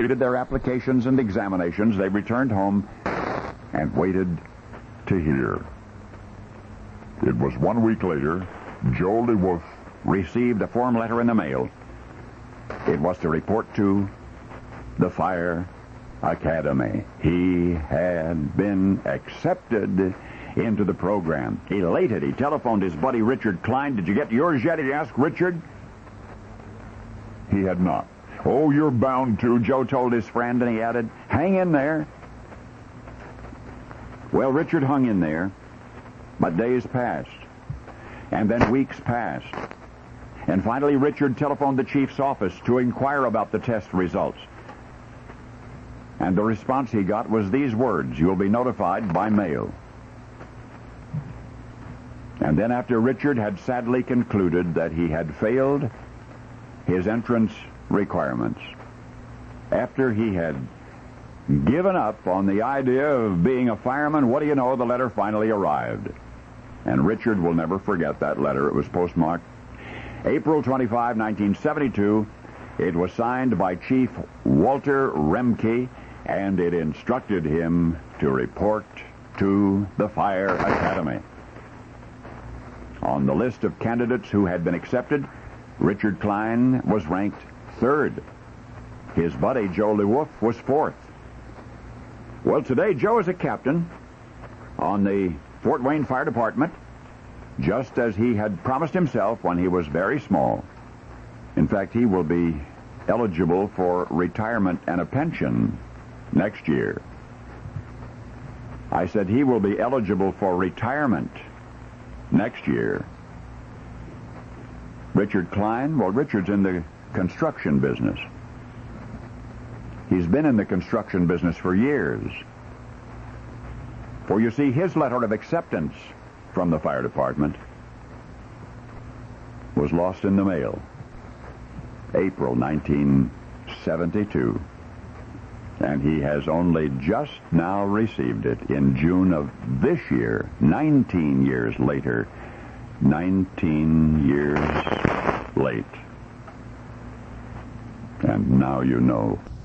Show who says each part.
Speaker 1: completed their applications and examinations, they returned home and waited to hear. It was 1 week later, Joe LeWolf received a form letter in the mail. It was to report to the Fire Academy. He had been accepted into the program. Elated, he telephoned his buddy Richard Klein. "Did you get yours yet?" he asked Richard. He had not. "Oh, you're bound to," Joe told his friend, and he added, "Hang in there." Well, Richard hung in there, but days passed, and then weeks passed. And finally, Richard telephoned the chief's office to inquire about the test results. And the response he got was these words: "You'll be notified by mail." And then after Richard had sadly concluded that he had failed his entrance requirements, after he had given up on the idea of being a fireman, what do you know, the letter finally arrived. And Richard will never forget that letter. It was postmarked April 25, 1972. It was signed by Chief Walter Remke, and it instructed him to report to the Fire Academy. On the list of candidates who had been accepted, Richard Klein was ranked 3rd. His buddy, Joe LeWolf, was 4th. Well, today, Joe is a captain on the Fort Wayne Fire Department, just as he had promised himself when he was very small. In fact, he will be eligible for retirement and a pension next year. I said he will be eligible for retirement next year. Richard Klein, well, Richard's in the construction business. He's been in the construction business for years. For you see, his letter of acceptance from the fire department was lost in the mail. April 1972. And he has only just now received it in June of this year, 19 years later. 19 years late. And now you know.